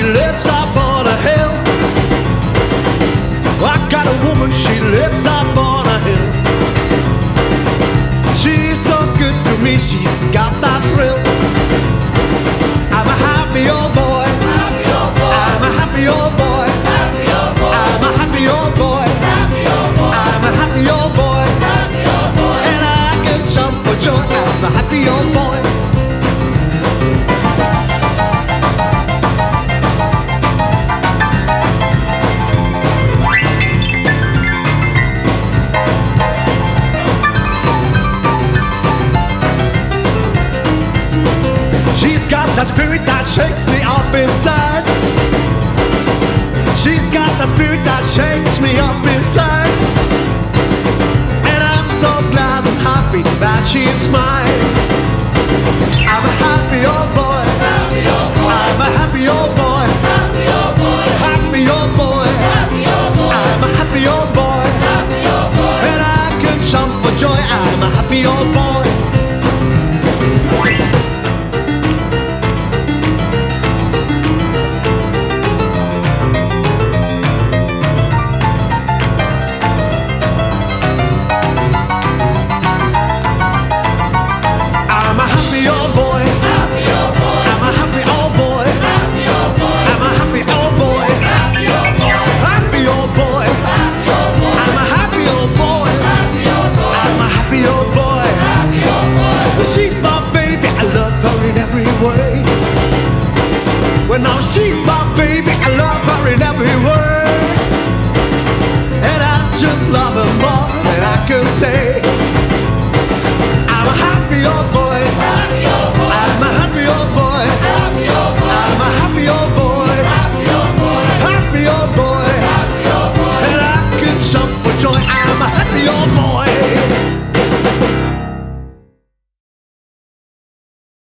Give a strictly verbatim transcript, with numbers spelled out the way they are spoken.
lives up on a hill. I got a woman, she lives up on a hill. She's so good to me, she's got that thrill. I'm a happy old boy. Happy old boy. I'm a happy old boy. Happy old boy. I'm a happy old boy. Happy old boy. I'm a happy old boy. Happy old boy. And I can shout for joy. I'm a happy old boy. She's got that spirit that shakes me up inside. She's got that spirit that shakes me up inside. And I'm so glad and happy that she's mine. I'm a happy old boy. Happy old boy. I'm a happy old boy. Happy old boy. Happy old boy. Happy old boy. I'm a happy old boy. Happy old boy. And I can shout for joy. I'm a happy old boy.